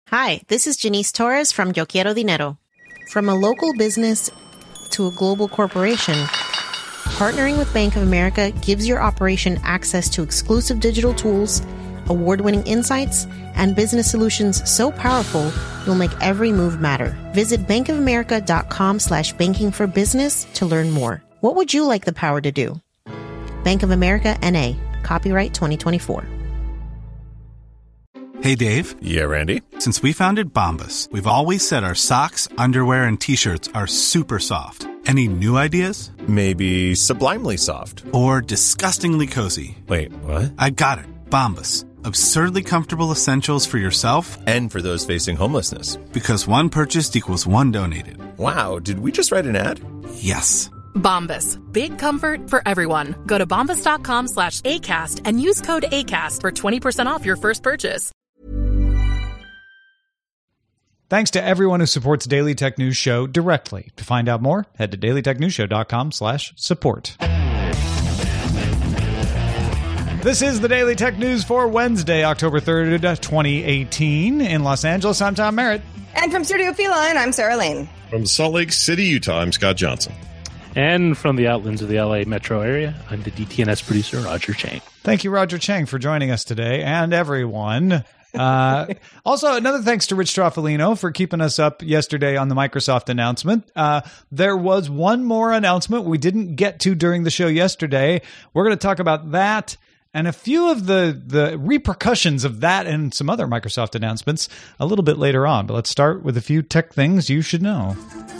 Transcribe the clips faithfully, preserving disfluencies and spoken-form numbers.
Hi, this is Janice Torres from Yo Quiero Dinero. From a local business to a global corporation, partnering with Bank of America gives your operation access to exclusive digital tools, award-winning insights, and business solutions so powerful you'll make every move matter. Visit bankofamerica.com slash banking for business to learn more. What would you like the power to do? Bank of America, N A. Copyright twenty twenty-four. Hey, Dave. Yeah, Randy. Since we founded Bombas, we've always said our socks, underwear, and T-shirts are super soft. Any new ideas? Maybe sublimely soft. Or disgustingly cozy. Wait, what? I got it. Bombas. Absurdly comfortable essentials for yourself and for those facing homelessness. Because one purchased equals one donated. Wow, did we just write an ad? Yes. Bombas. Big comfort for everyone. Go to bombas.com slash ACAST and use code ACAST for twenty percent off your first purchase. Thanks to everyone who supports Daily Tech News Show directly. To find out more, head to dailytechnewsshow.com slash support. This is the Daily Tech News for Wednesday, October third, twenty eighteen. In Los Angeles, I'm Tom Merritt. And from Studio Feline, I'm Sarah Lane. From Salt Lake City, Utah, I'm Scott Johnson. And from the outlands of the L A metro area, I'm the D T N S producer, Roger Chang. Thank you, Roger Chang, for joining us today, and everyone. Uh, also, another thanks to Rich Stroffolino for keeping us up yesterday on the Microsoft announcement. Uh, there was one more announcement we didn't get to during the show yesterday. We're going to talk about that and a few of the, the repercussions of that and some other Microsoft announcements a little bit later on. But let's start with a few tech things you should know.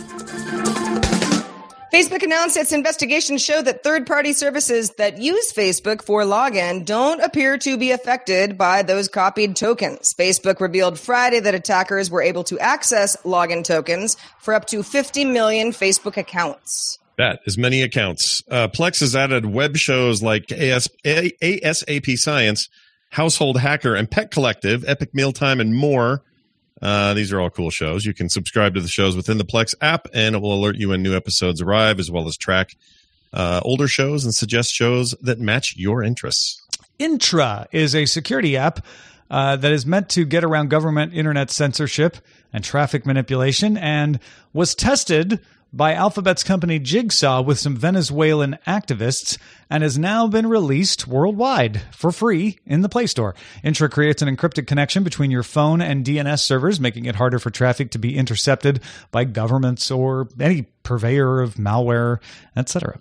Facebook announced its investigation showed that third-party services that use Facebook for login don't appear to be affected by those copied tokens. Facebook revealed Friday that attackers were able to access login tokens for up to fifty million Facebook accounts. That is many accounts. Uh, Plex has added web shows like A S- A- ASAP Science, Household Hacker, and Pet Collective, Epic Mealtime, and more. Uh, these are all cool shows. You can subscribe to the shows within the Plex app, and it will alert you when new episodes arrive, as well as track uh, older shows and suggest shows that match your interests. Intra is a security app uh, that is meant to get around government internet censorship and traffic manipulation, and was tested by Alphabet's company Jigsaw with some Venezuelan activists, and has now been released worldwide for free in the Play Store. Intra creates an encrypted connection between your phone and D N S servers, making it harder for traffic to be intercepted by governments or any purveyor of malware, et cetera.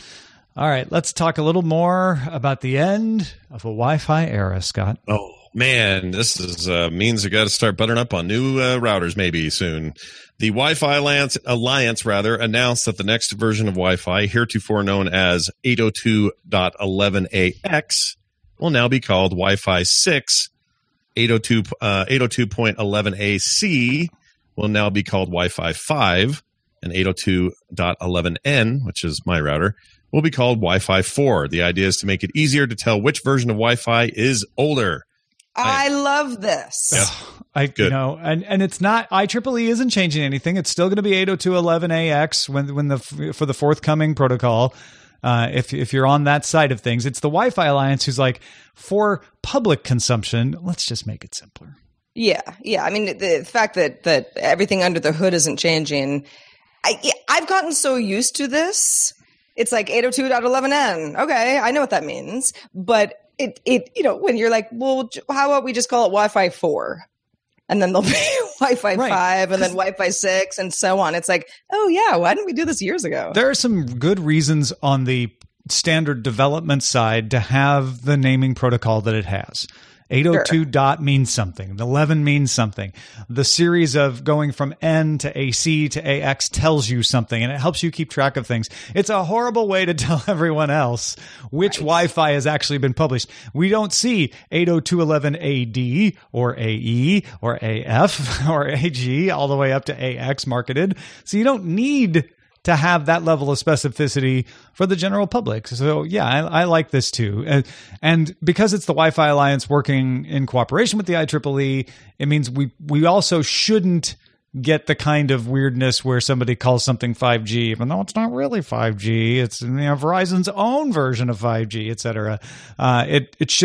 All right, let's talk a little more about the end of a Wi-Fi era, Scott. Oh, man, this is uh, means we got to start buttering up on new uh, routers maybe soon. The Wi-Fi Alliance, Alliance rather, announced that the next version of Wi-Fi, heretofore known as eight oh two dot eleven A X, will now be called Wi-Fi six. eight oh two, uh, eight oh two dot eleven A C will now be called Wi-Fi five, and eight oh two dot eleven N, which is my router, will be called Wi-Fi four. The idea is to make it easier to tell which version of Wi-Fi is older. I, I love this. Yeah. I, Good. you know, and, and it's not, I triple E isn't changing anything. It's still going to be eight oh two dot eleven A X when, when the, for the forthcoming protocol. Uh, if, if you're on that side of things, it's the Wi-Fi Alliance who's like, for public consumption, let's just make it simpler. Yeah. Yeah. I mean, the, the fact that, that everything under the hood isn't changing. I, I've gotten so used to this. It's like eight oh two dot eleven N. Okay. I know what that means, but it, it, you know, when you're like, well, how about we just call it Wi-Fi four? And then there'll be Wi-Fi right. five and then Wi-Fi six and so on. It's like, oh, yeah, why didn't we do this years ago? There are some good reasons on the standard development side to have the naming protocol that it has. eight oh two sure. dot means something. eleven means something. The series of going from N to A C to A X tells you something, and it helps you keep track of things. It's a horrible way to tell everyone else which right. Wi-Fi has actually been published. We don't see eight oh two dot eleven A D or A E or A F or A G all the way up to A X marketed. So you don't need to have that level of specificity for the general public. So yeah, I, I like this too. And, and because it's the Wi-Fi Alliance working in cooperation with the I triple E, it means we, we also shouldn't get the kind of weirdness where somebody calls something five G, even though it's not really five G. It's, you know, Verizon's own version of five G, et cetera. Uh, it, it should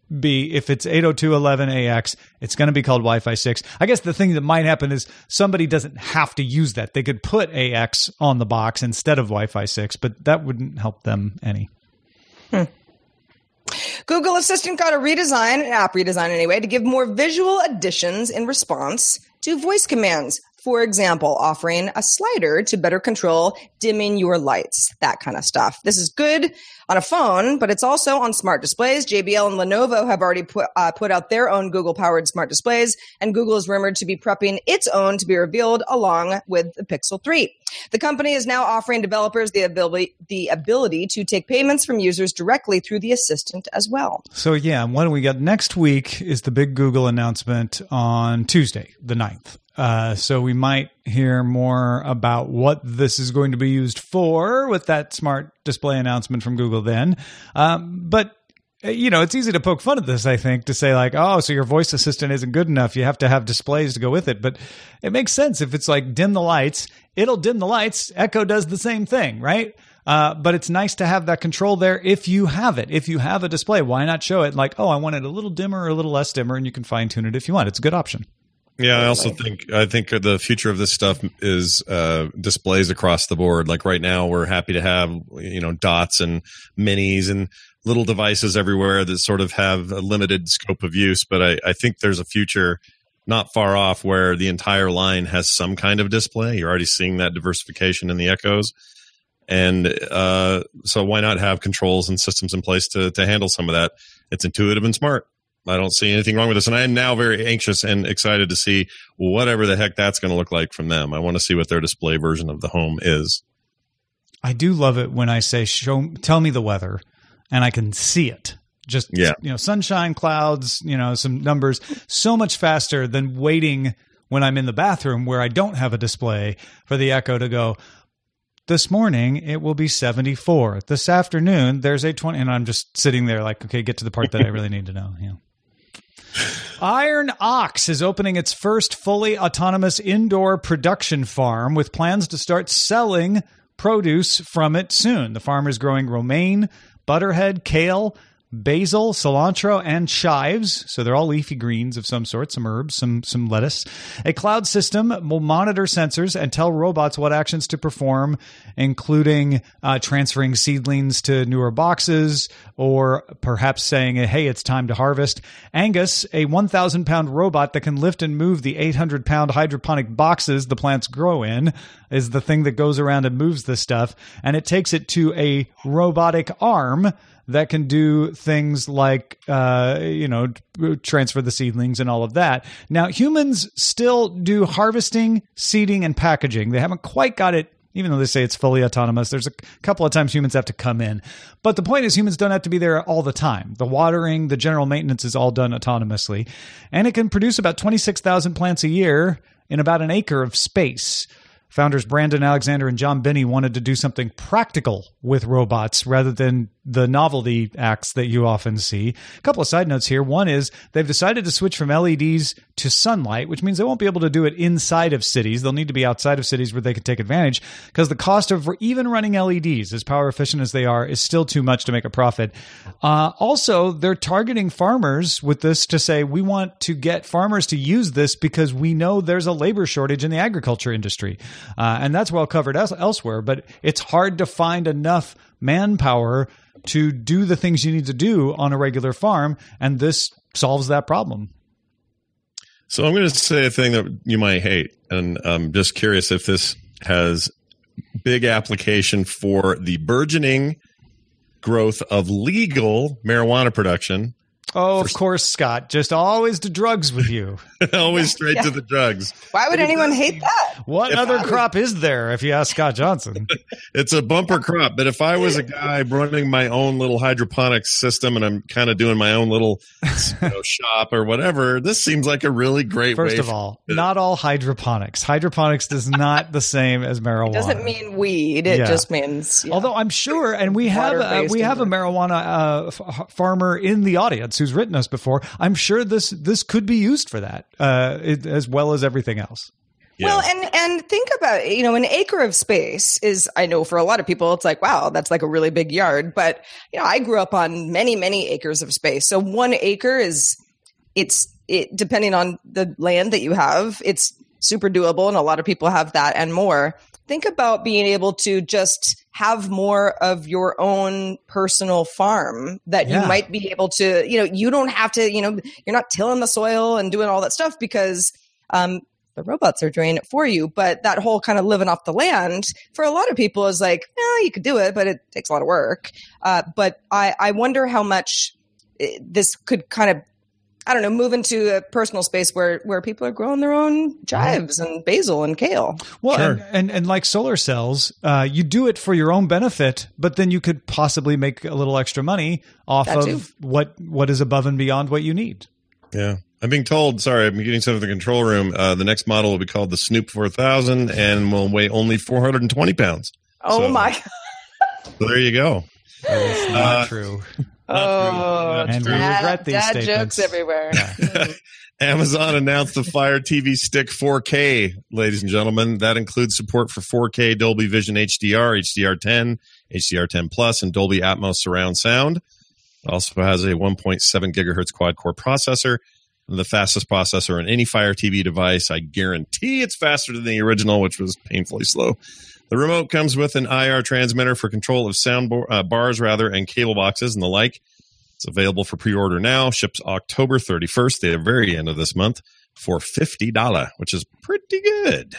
be, if it's eight oh two dot eleven A X, it's going to be called Wi-Fi six. I guess the thing that might happen is somebody doesn't have to use that. They could put A X on the box instead of Wi-Fi six, but that wouldn't help them any. Hmm. Google Assistant got a redesign, an app redesign anyway, to give more visual additions in response to voice commands. For example, offering a slider to better control dimming your lights, that kind of stuff. This is good on a phone, but it's also on smart displays. J B L and Lenovo have already put, uh, put out their own Google-powered smart displays, and Google is rumored to be prepping its own to be revealed along with the Pixel three. The company is now offering developers the ability, the ability to take payments from users directly through the Assistant as well. So, yeah, what do we got next week is the big Google announcement on Tuesday, the ninth. Uh, so we might hear more about what this is going to be used for with that smart display announcement from Google then. Um, but, you know, it's easy to poke fun at this, I think, to say like, oh, so your voice assistant isn't good enough. You have to have displays to go with it. But it makes sense. If it's like dim the lights, it'll dim the lights. Echo does the same thing, right? Uh, but it's nice to have that control there if you have it. If you have a display, why not show it like, oh, I want it a little dimmer or a little less dimmer, and you can fine tune it if you want. It's a good option. Yeah, I also think I think the future of this stuff is uh, displays across the board. Like right now, we're happy to have you know dots and minis and little devices everywhere that sort of have a limited scope of use. But I, I think there's a future not far off where the entire line has some kind of display. You're already seeing that diversification in the Echoes, and uh, so why not have controls and systems in place to to handle some of that? It's intuitive and smart. I don't see anything wrong with this. And I am now very anxious and excited to see whatever the heck that's going to look like from them. I want to see what their display version of the Home is. I do love it when I say, "Show, tell me the weather," and I can see it. Just, yeah. you know, sunshine, clouds, you know, some numbers, so much faster than waiting when I'm in the bathroom where I don't have a display for the Echo to go, this morning, it will be seventy-four. This afternoon, there's a twenty. And I'm just sitting there like, okay, get to the part that I really need to know. Yeah. Iron Ox is opening its first fully autonomous indoor production farm with plans to start selling produce from it soon. The farm is growing romaine, butterhead, kale, basil, cilantro, and chives. So they're all leafy greens of some sort, some herbs, some some lettuce. A cloud system will monitor sensors and tell robots what actions to perform, including uh, transferring seedlings to newer boxes or perhaps saying, hey, it's time to harvest. Angus, a one thousand pound robot that can lift and move the eight hundred pound hydroponic boxes the plants grow in, is the thing that goes around and moves this stuff. And it takes it to a robotic arm that can do things like, uh, you know, transfer the seedlings and all of that. Now, humans still do harvesting, seeding, and packaging. They haven't quite got it, even though they say it's fully autonomous. There's a couple of times humans have to come in. But the point is humans don't have to be there all the time. The watering, the general maintenance is all done autonomously. And it can produce about twenty-six thousand plants a year in about an acre of space. Founders Brandon Alexander and John Binney wanted to do something practical with robots rather than the novelty acts that you often see. A couple of side notes here. One is they've decided to switch from L E Ds to sunlight, which means they won't be able to do it inside of cities. They'll need to be outside of cities where they can take advantage because the cost of even running L E Ds, as power efficient as they are, is still too much to make a profit. Uh, also, they're targeting farmers with this to say, we want to get farmers to use this because we know there's a labor shortage in the agriculture industry. Uh, and that's well covered else- elsewhere, but it's hard to find enough manpower to do the things you need to do on a regular farm, and this solves that problem. So I'm going to say a thing that you might hate, and I'm just curious if this has big application for the burgeoning growth of legal marijuana production. Oh, of course, Scott. Just always to drugs with you. Always straight yeah. to the drugs. Why would anyone hate that? What If other I was- crop is there, if you ask Scott Johnson? It's a bumper crop. But if I was a guy running my own little hydroponics system and I'm kind of doing my own little you know, shop or whatever, this seems like a really great First way. of all, not all hydroponics. Hydroponics is not the same as marijuana. It doesn't mean weed. It Yeah. just means. Yeah. Although I'm sure, and we have uh, Water-based we have a and- marijuana uh, f- farmer in the audience who's written us before. I'm sure this this could be used for that, uh, it, as well as everything else. Yeah. Well, and and think about, you know, an acre of space is, I know for a lot of people, it's like, wow, that's like a really big yard. But, you know, I grew up on many, many acres of space. So one acre is, it's, it depending on the land that you have, it's super doable. And a lot of people have that and more. Think about being able to just have more of your own personal farm that Yeah. you might be able to, you know, you don't have to, you know, you're not tilling the soil and doing all that stuff because, um, the robots are doing it for you. But that whole kind of living off the land for a lot of people is like, yeah, you could do it, but it takes a lot of work. Uh, but I, I wonder how much this could kind of, I don't know, move into a personal space where, where people are growing their own chives and basil and kale. Well, Sure. and, and, and like solar cells, uh, you do it for your own benefit, but then you could possibly make a little extra money off That of too. what what is above and beyond what you need. Yeah. I'm being told, sorry, I'm getting some of the control room. Uh, the next model will be called the Snoop four thousand and will weigh only four hundred twenty pounds. Oh So- my. So there you go. That is not Uh, true. Oh, And we dad, regret these dad statements. jokes everywhere. Amazon announced the Fire T V Stick four K, ladies and gentlemen. That includes support for four K Dolby Vision H D R, H D R ten, H D R ten Plus, and Dolby Atmos surround sound. It also has a one point seven gigahertz quad-core processor, the fastest processor on any Fire T V device. I guarantee it's faster than the original, which was painfully slow. The remote comes with an I R transmitter for control of sound bar, uh, bars, rather, and cable boxes and the like. It's available for pre-order now. Ships October thirty-first, the very end of this month, for fifty dollars, which is pretty good.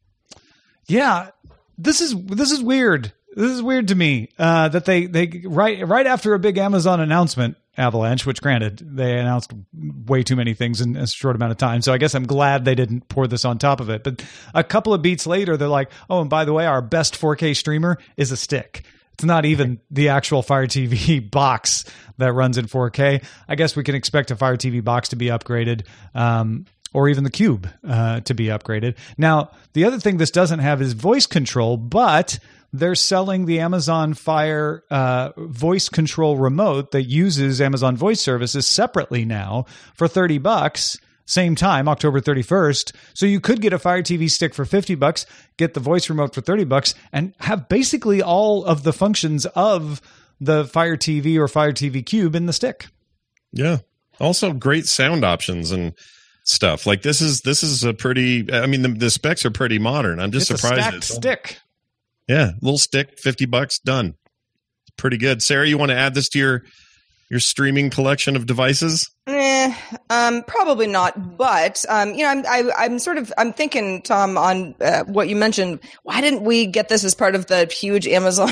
Yeah, this is this is weird. This is weird to me uh, that they they right right after a big Amazon announcement, Avalanche, which granted they announced way too many things in a short amount of time. So I guess I'm glad they didn't pour this on top of it. But a couple of beats later, they're like, "Oh, and by the way, our best four K streamer is a stick. It's not even the actual Fire T V box that runs in four K. I guess we can expect a Fire T V box to be upgraded." Um, or even the Cube uh, to be upgraded. Now, the other thing this doesn't have is voice control, but they're selling the Amazon Fire uh, voice control remote that uses Amazon Voice Services separately now for thirty bucks. Same time, October thirty-first. So you could get a Fire T V stick for fifty bucks, get the voice remote for thirty bucks, and have basically all of the functions of the Fire T V or Fire T V Cube in the stick. Yeah. Also great sound options and stuff. Like this is this is a pretty I mean the, the specs are pretty modern. I'm just It's surprised a stacked it's stick. Yeah, little stick, fifty bucks, done. Pretty good. Sarah, you want to add this to your your streaming collection of devices? Eh, um, probably not. But um, you know, I'm I, I'm sort of I'm thinking, Tom, on uh, what you mentioned. Why didn't we get this as part of the huge Amazon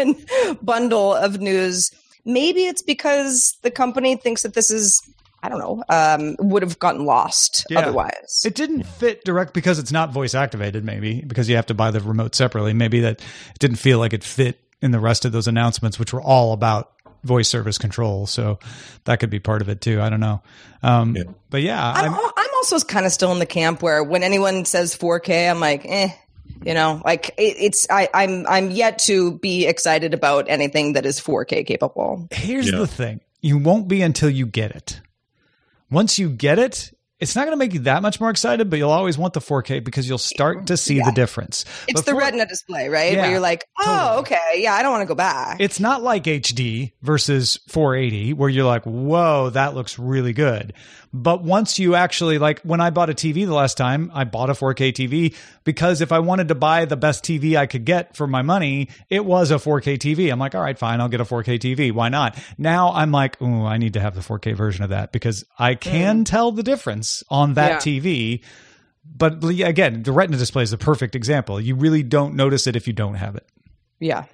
bundle of news? Maybe it's because the company thinks that this is, I don't know, um, would have gotten lost Yeah. otherwise. It didn't fit direct because it's not voice activated, maybe because you have to buy the remote separately. Maybe that it didn't feel like it fit in the rest of those announcements, which were all about voice service control. So that could be part of it too. I don't know. Um, Yeah. But yeah, I'm, I'm, I'm also kind of still in the camp where when anyone says four K, I'm like, eh, you know, like it, it's I, I'm I'm yet to be excited about anything that is four K capable. here's Yeah. the thing. You won't be until you get it. Once you get it, it's not going to make you that much more excited, but you'll always want the four K because you'll start to see the difference. It's But the for- Retina display, right? Yeah, Where you're like, oh, totally. okay, yeah, I don't want to go back. It's not like H D versus four eighty where you're like, whoa, that looks really good. But once you actually, like when I bought a T V the last time, I bought a four K T V because if I wanted to buy the best T V I could get for my money, it was a four K T V. I'm like, all right, fine, I'll get a four K T V. Why not? Now I'm like, ooh, I need to have the four K version of that because I can tell the difference on that Yeah. T V. But again, the Retina display is a perfect example. You really don't notice it if you don't have it. Yeah.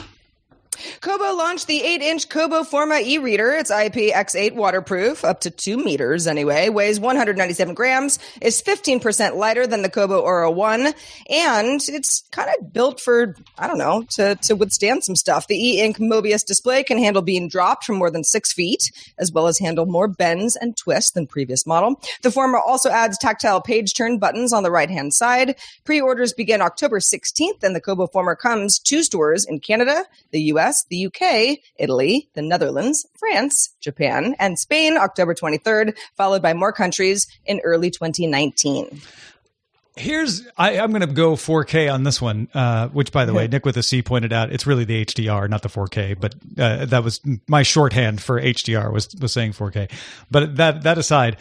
Kobo launched the eight inch Kobo Forma e-reader. It's I P X eight waterproof, up to two meters anyway, weighs one hundred ninety-seven grams, is fifteen percent lighter than the Kobo Aura one, and it's kind of built for, I don't know, to, to withstand some stuff. The e-ink Mobius display can handle being dropped from more than six feet, as well as handle more bends and twists than previous model. The Forma also adds tactile page turn buttons on the right-hand side. Pre-orders begin October sixteenth, and the Kobo Forma comes to stores in Canada, the U S, the U K, Italy, the Netherlands, France, Japan, and Spain October twenty-third, followed by more countries in early twenty nineteen. here's I, I'm going to go four K on this one, uh, which, by the way, Nick with a C pointed out it's really the H D R, not the four K. But uh, that was my shorthand for H D R was was saying four K. But that that aside,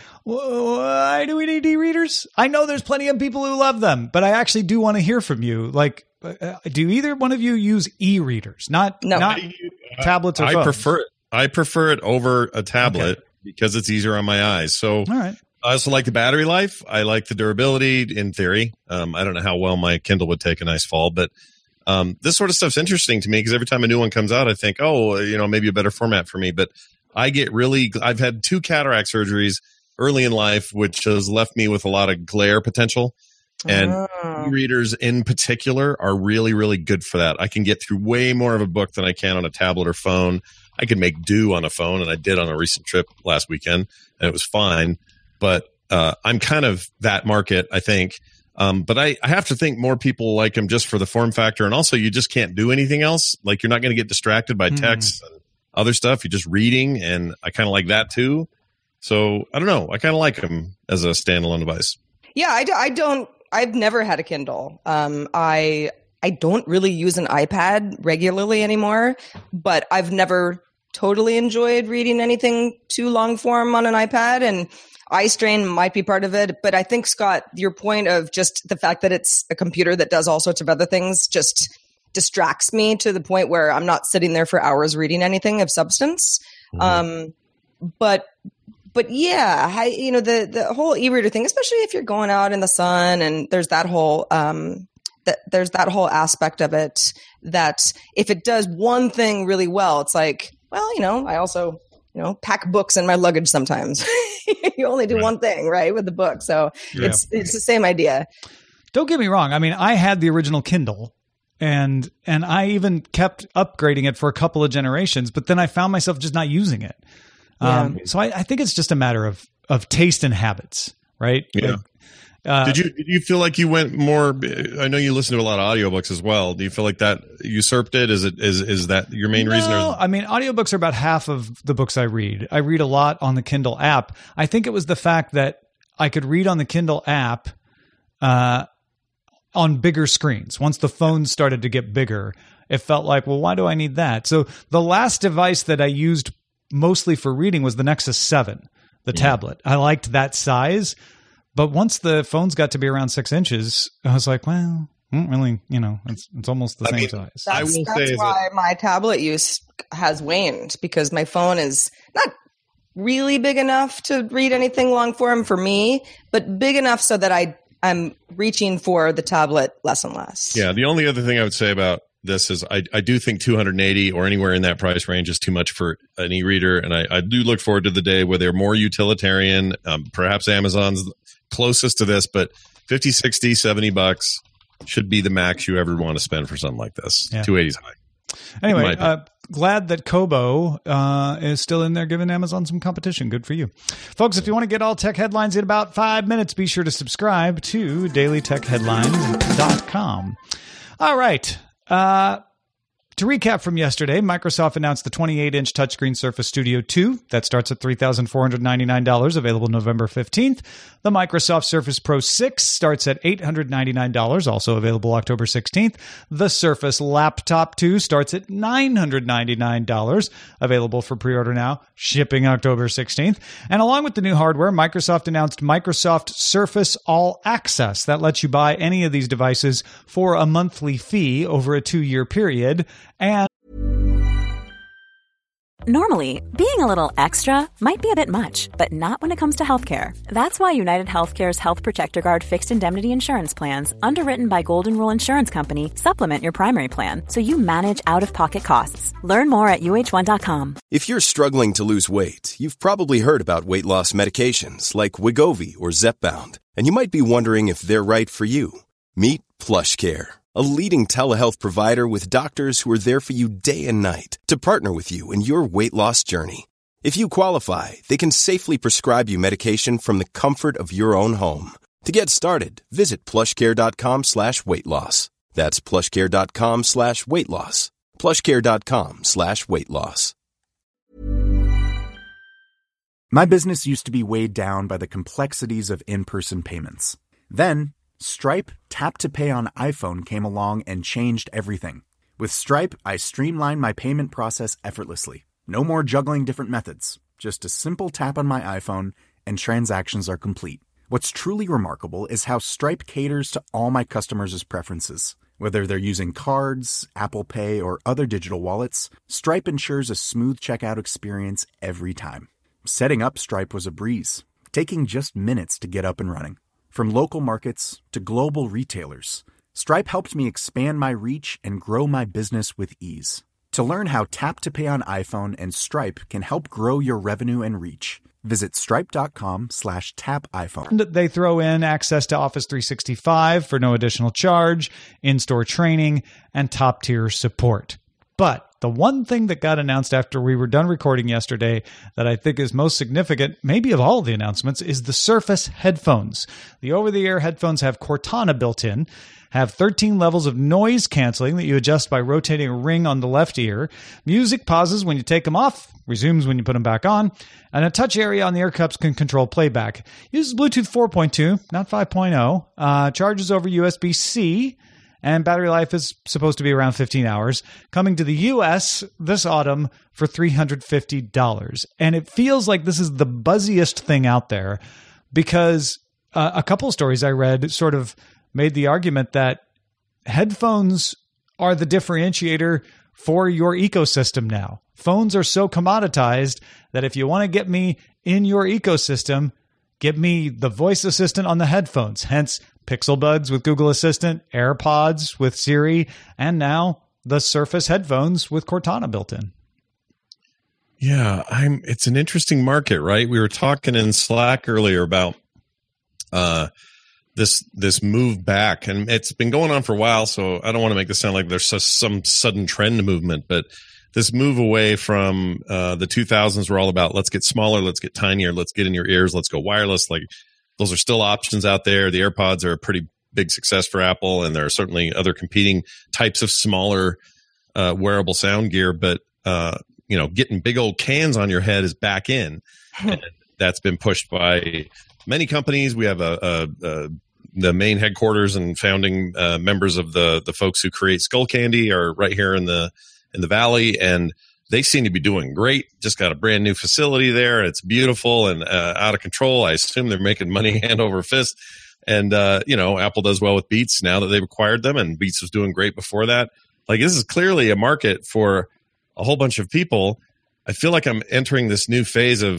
why do we need e-readers? I know there's plenty of people who love them, but I actually do want to hear from you. Like, uh, do either one of you use e-readers? Not no. not tablets or I phones? prefer it. I prefer it over a tablet okay. because it's easier on my eyes. So. All right. I also like the battery life. I like the durability in theory. Um, I don't know how well my Kindle would take a nice fall, but um, this sort of stuff's interesting to me because every time a new one comes out, I think, oh, you know, maybe a better format for me. But I get really, I've had two cataract surgeries early in life, which has left me with a lot of glare potential. And oh. e-readers in particular are really, really good for that. I can get through way more of a book than I can on a tablet or phone. I can make do on a phone, and I did on a recent trip last weekend, and it was fine. But uh, I'm kind of that market, I think. Um, but I, I have to think more people like them just for the form factor. And also, you just can't do anything else. Like, you're not going to get distracted by text mm. and other stuff. You're just reading. And I kind of like that, too. So, I don't know. I kind of like them as a standalone device. Yeah, I, do, I don't. I've never had a Kindle. Um, I I don't really use an iPad regularly anymore. But I've never totally enjoyed reading anything too long form on an iPad. And eye strain might be part of it, but I think, Scott, your point of just the fact that it's a computer that does all sorts of other things just distracts me to the point where I'm not sitting there for hours reading anything of substance. Mm-hmm. Um, but but yeah, I, you know, the the whole e-reader thing, especially if you're going out in the sun, and there's that whole um, that there's that whole aspect of it that if it does one thing really well, it's like, well, you know, I also you know pack books in my luggage sometimes. You only do one thing, right, with the book. So yeah. it's it's the same idea. Don't get me wrong. I mean, I had the original Kindle, and and I even kept upgrading it for a couple of generations, but then I found myself just not using it. Yeah. Um, so I, I think it's just a matter of of taste and habits, right? Yeah. Like, uh, did you did you feel like you went more? I know you listen to a lot of audiobooks as well. Do you feel like that usurped it? Is it is is that your main no, reason? Or I mean, audiobooks are about half of the books I read. I read a lot on the Kindle app. I think it was the fact that I could read on the Kindle app uh, on bigger screens. Once the phone started to get bigger, it felt like, well, why do I need that? So the last device that I used mostly for reading was the Nexus seven, the yeah. tablet. I liked that size. But once the phones got to be around six inches, I was like, well, I don't really, you know, it's it's almost the I same mean, size. That's, I will that's say why that my tablet use has waned, because my phone is not really big enough to read anything long form for me, but big enough so that I, I'm reaching for the tablet less and less. Yeah, the only other thing I would say about this is I, I do think two hundred eighty or anywhere in that price range is too much for an e-reader, and I, I do look forward to the day where they're more utilitarian. Um, perhaps Amazon's closest to this, but fifty, sixty, seventy bucks should be the max you ever want to spend for something like this. Yeah. two eighty is high. Anyway, uh, glad that Kobo uh, is still in there giving Amazon some competition. Good for you. Folks, if you want to get all tech headlines in about five minutes, be sure to subscribe to daily tech headlines dot com. All right. Uh, to recap from yesterday, Microsoft announced the twenty-eight inch touchscreen Surface Studio two. That starts at three thousand four hundred ninety-nine dollars, available November fifteenth. The Microsoft Surface Pro six starts at eight hundred ninety-nine dollars, also available October sixteenth. The Surface Laptop two starts at nine hundred ninety-nine dollars, available for pre-order now, shipping October sixteenth. And along with the new hardware, Microsoft announced Microsoft Surface All Access. That lets you buy any of these devices for a monthly fee over a two-year period. And normally, being a little extra might be a bit much, but not when it comes to healthcare. That's why United Healthcare's Health Protector Guard fixed indemnity insurance plans, underwritten by Golden Rule Insurance Company, supplement your primary plan so you manage out-of-pocket costs. Learn more at U H one dot com. If you're struggling to lose weight, you've probably heard about weight loss medications like Wegovy or Zepbound, and you might be wondering if they're right for you. Meet PlushCare, a leading telehealth provider with doctors who are there for you day and night to partner with you in your weight loss journey. If you qualify, they can safely prescribe you medication from the comfort of your own home. To get started, visit plushcare.com slash weight loss. That's plushcare.com slash weight loss. plushcare.com slash weight loss. My business used to be weighed down by the complexities of in-person payments. Then Stripe Tap to Pay on iPhone came along and changed everything. With Stripe, I streamlined my payment process effortlessly. No more juggling different methods. Just a simple tap on my iPhone and transactions are complete. What's truly remarkable is how Stripe caters to all my customers' preferences. Whether they're using cards, Apple Pay, or other digital wallets, Stripe ensures a smooth checkout experience every time. Setting up Stripe was a breeze, taking just minutes to get up and running. From local markets to global retailers, Stripe helped me expand my reach and grow my business with ease. To learn how Tap to Pay on iPhone and Stripe can help grow your revenue and reach, visit stripe.com slash tap iPhone. They throw in access to Office three sixty-five for no additional charge, in-store training, and top-tier support. But the one thing that got announced after we were done recording yesterday that I think is most significant, maybe of all the announcements, is the Surface headphones. The over-the-air headphones have Cortana built in, have thirteen levels of noise canceling that you adjust by rotating a ring on the left ear. Music pauses when you take them off, resumes when you put them back on, and a touch area on the ear cups can control playback. Uses Bluetooth four point two, not five point oh. Uh, charges over U S B C, and battery life is supposed to be around fifteen hours. Coming to the U S this autumn for three hundred fifty dollars. And it feels like this is the buzziest thing out there because uh, a couple of stories I read sort of made the argument that headphones are the differentiator for your ecosystem now. Phones are so commoditized that if you want to get me in your ecosystem, give me the voice assistant on the headphones. Hence, Pixel Buds with Google Assistant, AirPods with Siri, and now the Surface headphones with Cortana built in. Yeah, I'm. It's an interesting market, right? We were talking in Slack earlier about uh, this this move back, and it's been going on for a while. So I don't want to make this sound like there's some sudden trend movement, but this move away from uh, the two thousands were all about let's get smaller, let's get tinier, let's get in your ears, let's go wireless. Like those are still options out there. The AirPods are a pretty big success for Apple, and there are certainly other competing types of smaller uh, wearable sound gear. But uh, you know, getting big old cans on your head is back in, and that's been pushed by many companies. We have a, a, a the main headquarters and founding uh, members of the the folks who create Skullcandy are right here in the in the Valley, and they seem to be doing great. Just got a brand new facility there. It's beautiful and uh, out of control. I assume they're making money hand over fist. And, uh, you know, Apple does well with Beats now that they've acquired them, and Beats was doing great before that. Like, this is clearly a market for a whole bunch of people. I feel like I'm entering this new phase of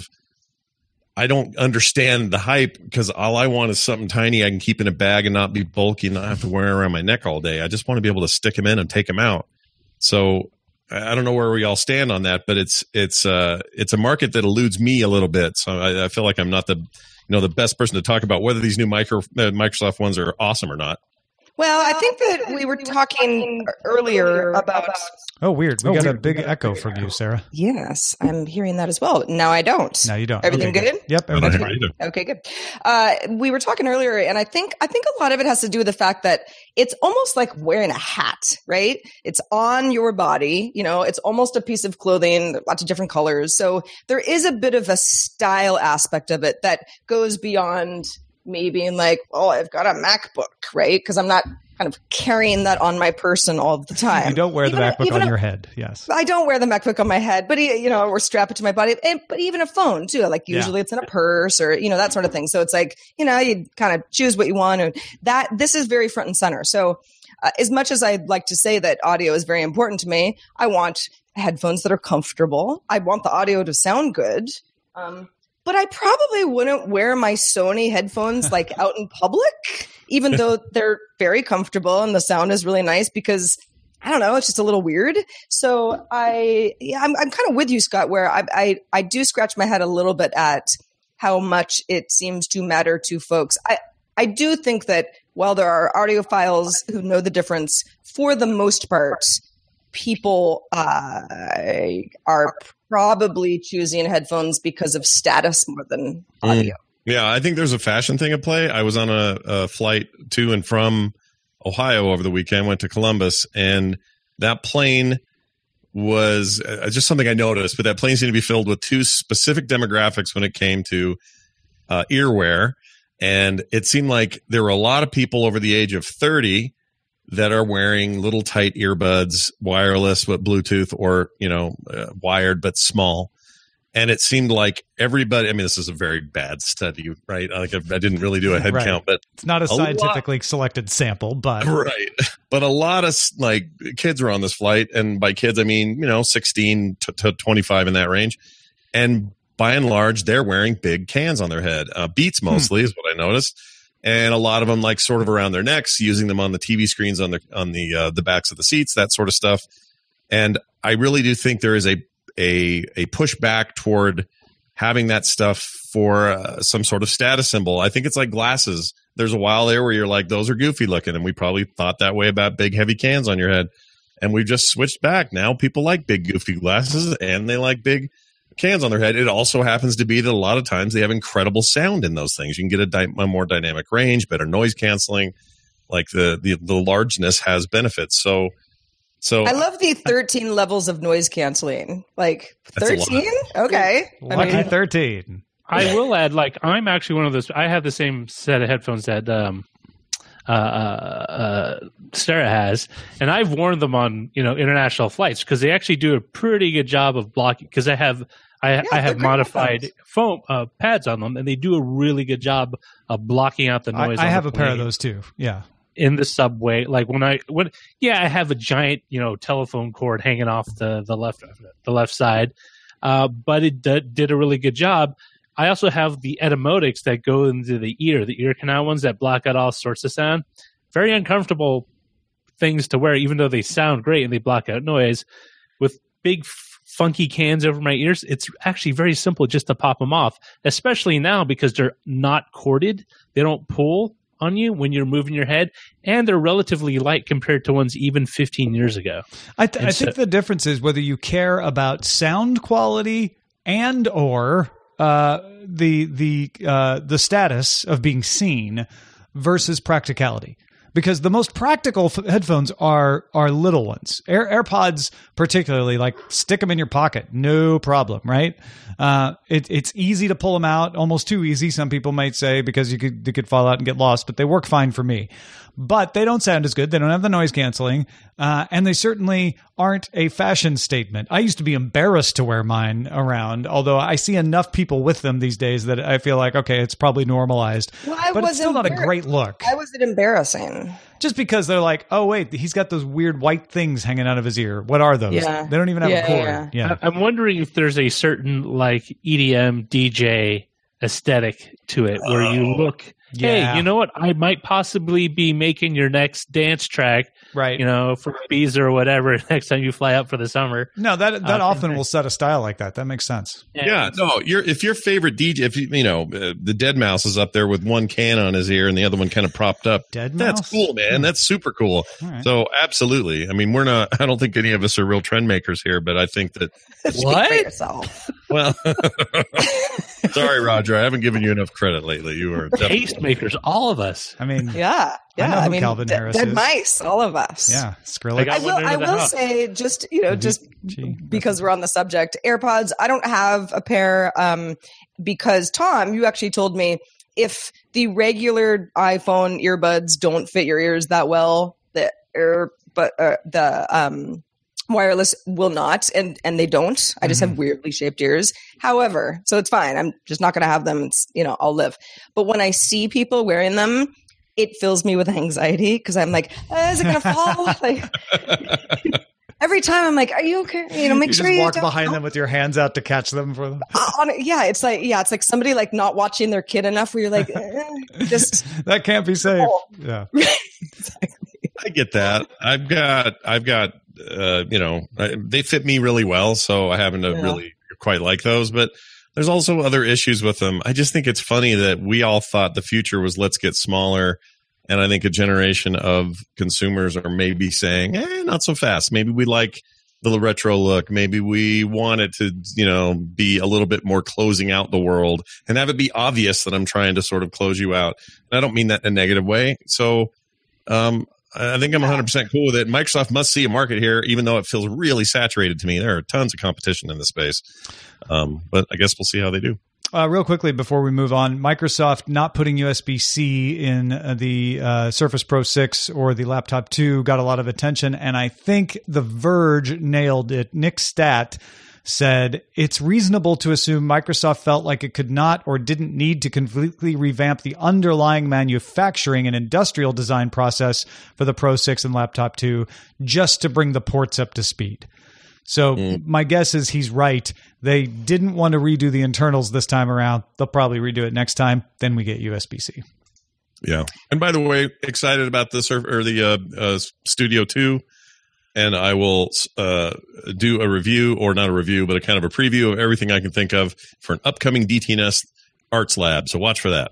I don't understand the hype because all I want is something tiny I can keep in a bag and not be bulky and not have to wear around my neck all day. I just want to be able to stick them in and take them out. So I don't know where we all stand on that, but it's it's uh, it's a market that eludes me a little bit. So I, I feel like I'm not the you know the best person to talk about whether these new micro, uh, Microsoft ones are awesome or not. Well, I think that we were talking earlier about... Oh, weird. We oh, got weird. a big echo from you, Sarah. Yes, I'm hearing that as well. Now I don't. Now you don't. Everything okay, good? Yep. Everything's okay. good. Okay, good. Uh, we were talking earlier, and I think I think a lot of it has to do with the fact that it's almost like wearing a hat, right? It's on your body. You know, it's almost a piece of clothing, lots of different colors. So there is a bit of a style aspect of it that goes beyond me being like, oh, I've got a MacBook, right? Because I'm not kind of carrying that on my person all the time. You don't wear even the MacBook a, on a, your head, yes. I don't wear the MacBook on my head, but, you know, or strap it to my body. And, but even a phone, too. Like, usually yeah. it's in a purse or, you know, that sort of thing. So it's like, you know, you kind of choose what you want. And that, this is very front and center. So uh, as much as I'd like to say that audio is very important to me, I want headphones that are comfortable. I want the audio to sound good. Um, But I probably wouldn't wear my Sony headphones like out in public, even though they're very comfortable and the sound is really nice because, I don't know, it's just a little weird. So I, yeah, I'm, I'm kind of with you, Scott, where I, I, I do scratch my head a little bit at how much it seems to matter to folks. I, I do think that while there are audiophiles who know the difference, for the most part, people uh, are probably choosing headphones because of status more than audio. Mm. Yeah, I think there's a fashion thing at play. I was on a, a flight to and from Ohio over the weekend, went to Columbus, and that plane was uh, just something I noticed, but that plane seemed to be filled with two specific demographics when it came to uh, earwear. And it seemed like there were a lot of people over the age of thirty that are wearing little tight earbuds, wireless but Bluetooth, or, you know, uh, wired but small. And it seemed like everybody, I mean, this is a very bad study, right? Like I, I didn't really do a head right. count, but it's not a, a scientifically lot, selected sample, but right. But a lot of like kids were on this flight. And by kids, I mean, you know, sixteen to, to twenty-five in that range. And by and large, they're wearing big cans on their head. Uh, Beats mostly hmm. is what I noticed. And a lot of them like sort of around their necks, using them on the T V screens on the, on the, uh, the backs of the seats, that sort of stuff. And I really do think there is a, a a pushback toward having that stuff for uh, some sort of status symbol. I think it's like glasses. There's a while there where you're like, those are goofy looking, and we probably thought that way about big heavy cans on your head, and we've just switched back. Now people like big goofy glasses, and they like big cans on their head. It also happens to be that a lot of times they have incredible sound in those things. You can get a, di- a more dynamic range, better noise canceling. Like the the, the largeness has benefits. So So I love the thirteen levels of noise canceling. Like thirteen? Okay. Lucky I mean, thirteen. I will add, like, I'm actually one of those. I have the same set of headphones that um, uh, uh, Sarah has, and I've worn them on, you know, international flights because they actually do a pretty good job of blocking. Because I have, I, yeah, I have modified foam uh, pads on them, and they do a really good job of blocking out the noise. I, I on have the a pair of those too. Yeah. In the subway, like when I when yeah, I have a giant, you know, telephone cord hanging off the the left the left side, uh, but it d- did a really good job. I also have the etymotics that go into the ear, the ear canal ones that block out all sorts of sound. Very uncomfortable things to wear, even though they sound great and they block out noise. With big f- funky cans over my ears, it's actually very simple just to pop them off. Especially now because they're not corded, they don't pull on you when you're moving your head, and they're relatively light compared to ones even fifteen years ago. I, th- I so, think the difference is whether you care about sound quality and or uh, the the uh, the status of being seen versus practicality. Because the most practical f- headphones are are little ones. Air, AirPods, particularly, like stick them in your pocket, no problem, right? Uh, it, it's easy to pull them out, almost too easy. Some people might say because you could they could fall out and get lost, but they work fine for me. But they don't sound as good. They don't have the noise canceling, uh, and they certainly aren't a fashion statement. I used to be embarrassed to wear mine around, although I see enough people with them these days that I feel like, okay, it's probably normalized. Well, I but it's still not a great look. Why was it embarrassing? Just because they're like, oh, wait, he's got those weird white things hanging out of his ear. What are those? Yeah. They don't even have yeah, a cord. Yeah. yeah. I'm wondering if there's a certain like E D M D J aesthetic to it where you look, yeah. hey, you know what? I might possibly be making your next dance track, right? You know, for Bees or whatever next time you fly out for the summer. No, that that uh, often will set a style like that. That makes sense. Yeah, yeah no, your if your favorite D J, if you you know uh, the Deadmau5 is up there with one can on his ear and the other one kind of propped up, Deadmau5? That's cool, man. That's super cool. Right. So absolutely. I mean, we're not. I don't think any of us are real trend makers here, but I think that what? For yourself. Well. Sorry, Roger. I haven't given you enough credit lately. You are tastemakers, all of us. I mean, yeah, yeah. I know who I mean, Calvin d- Harris dead is. mice, all of us. Yeah, Skrillex. I will. I will say, just you know, just Gee, because we're on the subject, AirPods. I don't have a pair um, because Tom, you actually told me if the regular iPhone earbuds don't fit your ears that well, the air, but uh, the um. wireless will not, and and they don't. I just mm-hmm. have weirdly shaped ears. However, so it's fine. I'm just not going to have them. It's, you know, I'll live. But when I see people wearing them, it fills me with anxiety because I'm like, oh, is it going to fall? Like, every time I'm like, are you okay? You know, make you sure just you walk don't behind know. them with your hands out to catch them for them. Uh, on, yeah, it's like yeah, it's like somebody like not watching their kid enough. Where you're like, eh, just that can't be safe. Oh. Yeah, I get that. I've got. I've got. Uh, you know, they fit me really well, so I happen to yeah. really quite like those. But there's also other issues with them. I just think it's funny that we all thought the future was let's get smaller, and I think a generation of consumers are maybe saying, "Eh, not so fast." Maybe we like the retro look. Maybe we want it to, you know, be a little bit more closing out the world, and have it be obvious that I'm trying to sort of close you out. And I don't mean that in a negative way. So, um. I think I'm one hundred percent cool with it. Microsoft must see a market here, even though it feels really saturated to me. There are tons of competition in the space. Um, but I guess we'll see how they do. Uh, real quickly before we move on, Microsoft not putting U S B C in uh, the uh, Surface Pro six or the Laptop two got a lot of attention, and I think The Verge nailed it. Nick Stat said, it's reasonable to assume Microsoft felt like it could not or didn't need to completely revamp the underlying manufacturing and industrial design process for the Pro six and Laptop two just to bring the ports up to speed. So mm. my guess is he's right. They didn't want to redo the internals this time around. They'll probably redo it next time. Then we get U S B C. Yeah. And by the way, excited about this or, or the uh, uh, Studio two. And I will uh, do a review, or not a review, but a kind of a preview of everything I can think of for an upcoming D T N S Arts Lab. So watch for that.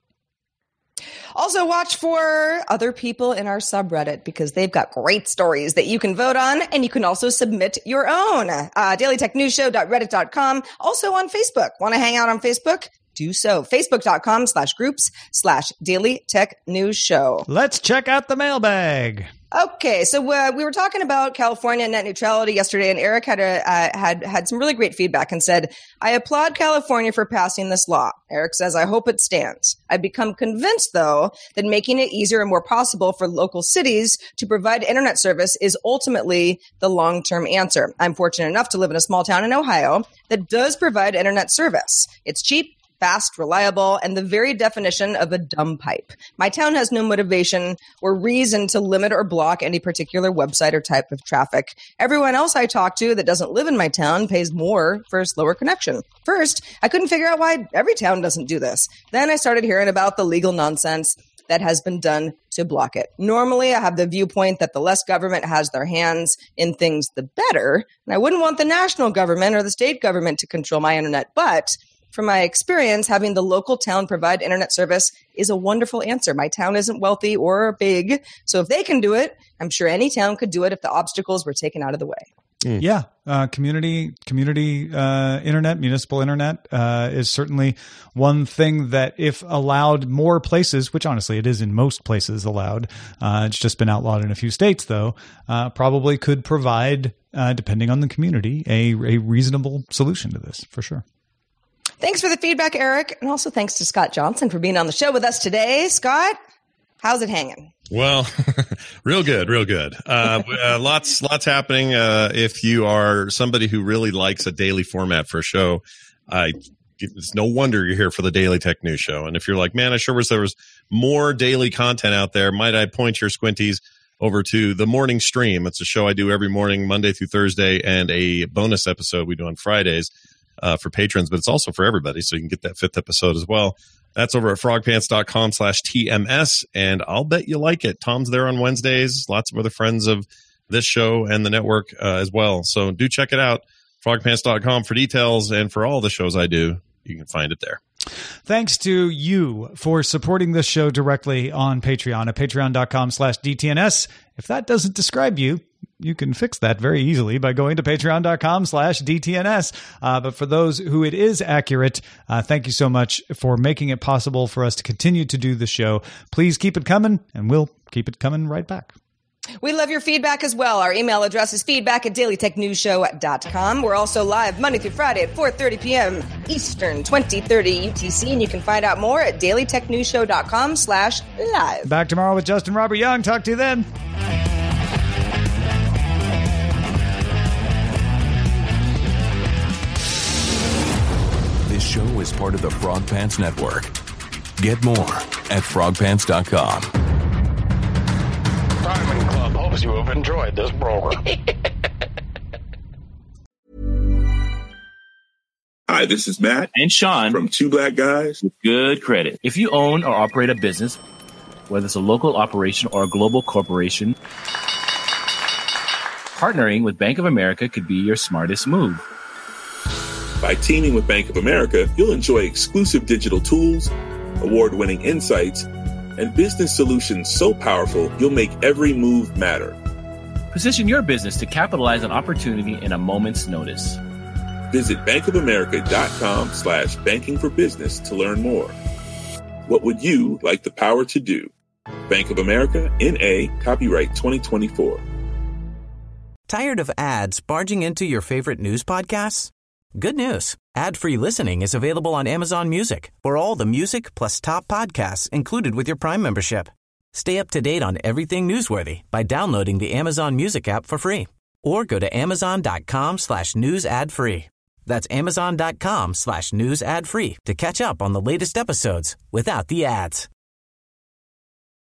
Also, watch for other people in our subreddit because they've got great stories that you can vote on, and you can also submit your own. Uh, daily tech news show dot reddit dot com. Also on Facebook. Want to hang out on Facebook? Do so. Facebook.com slash groups slash Daily Tech News Show. Let's check out the mailbag. Okay, so uh, we were talking about California net neutrality yesterday, and Eric had a, uh, had had some really great feedback and said, I applaud California for passing this law. Eric says, I hope it stands. I've become convinced, though, that making it easier and more possible for local cities to provide internet service is ultimately the long-term answer. I'm fortunate enough to live in a small town in Ohio that does provide internet service. It's cheap, fast, reliable, and the very definition of a dumb pipe. My town has no motivation or reason to limit or block any particular website or type of traffic. Everyone else I talk to that doesn't live in my town pays more for a slower connection. First, I couldn't figure out why every town doesn't do this. Then I started hearing about the legal nonsense that has been done to block it. Normally, I have the viewpoint that the less government has their hands in things, the better. And I wouldn't want the national government or the state government to control my internet, but from my experience, having the local town provide internet service is a wonderful answer. My town isn't wealthy or big, so if they can do it, I'm sure any town could do it if the obstacles were taken out of the way. Mm. Yeah, uh, community community uh, internet, municipal internet uh, is certainly one thing that, if allowed more places, which honestly it is in most places allowed, uh, it's just been outlawed in a few states though, uh, probably could provide, uh, depending on the community, a, a reasonable solution to this for sure. Thanks for the feedback, Eric. And also thanks to Scott Johnson for being on the show with us today. Scott, how's it hanging? Well, real good, real good. Uh, uh, lots, lots happening. Uh, if you are somebody who really likes a daily format for a show, I, it's no wonder you're here for the Daily Tech News Show. And if you're like, man, I sure wish there was more daily content out there, might I point your squinties over to the Morning Stream. It's a show I do every morning, Monday through Thursday, and a bonus episode we do on Fridays. Uh, for patrons, but it's also for everybody, so you can get that fifth episode as well. That's over at frogpants.com slash TMS, and I'll bet you like it. Tom's there on Wednesdays, lots of other friends of this show and the network uh, as well. So do check it out, frogpants dot com for details, and for all the shows I do, you can find it there. Thanks to you for supporting this show directly on Patreon at patreon.com slash DTNS. If that doesn't describe you, you can fix that very easily by going to patreon.com slash DTNS. Uh, but for those who it is accurate, uh, thank you so much for making it possible for us to continue to do the show. Please keep it coming, and we'll keep it coming right back. We love your feedback as well. Our email address is feedback at daily tech news show dot com. We're also live Monday through Friday at four thirty p.m. Eastern, twenty thirty U T C, and you can find out more at daily tech news show dot com slash live. Back tomorrow with Justin Robert Young. Talk to you then. This show is part of the Frog Pants Network. Get more at frog pants dot com. Diamond Club hopes you have enjoyed this program. Hi, this is Matt and Sean from Two Black Guys with Good Credit. If you own or operate a business, whether it's a local operation or a global corporation, partnering with Bank of America could be your smartest move. By teaming with Bank of America, you'll enjoy exclusive digital tools, award-winning insights, and business solutions so powerful you'll make every move matter. Position your business to capitalize on opportunity in a moment's notice. Visit bankofamerica.com slash banking for business to learn more. What would you like the power to do? Bank of America, N A, copyright twenty twenty-four. Tired of ads barging into your favorite news podcasts? Good news. Ad-free listening is available on Amazon Music for all the music plus top podcasts included with your Prime membership. Stay up to date on everything newsworthy by downloading the Amazon Music app for free or go to amazon.com slash news ad free. That's amazon.com slash news ad free to catch up on the latest episodes without the ads.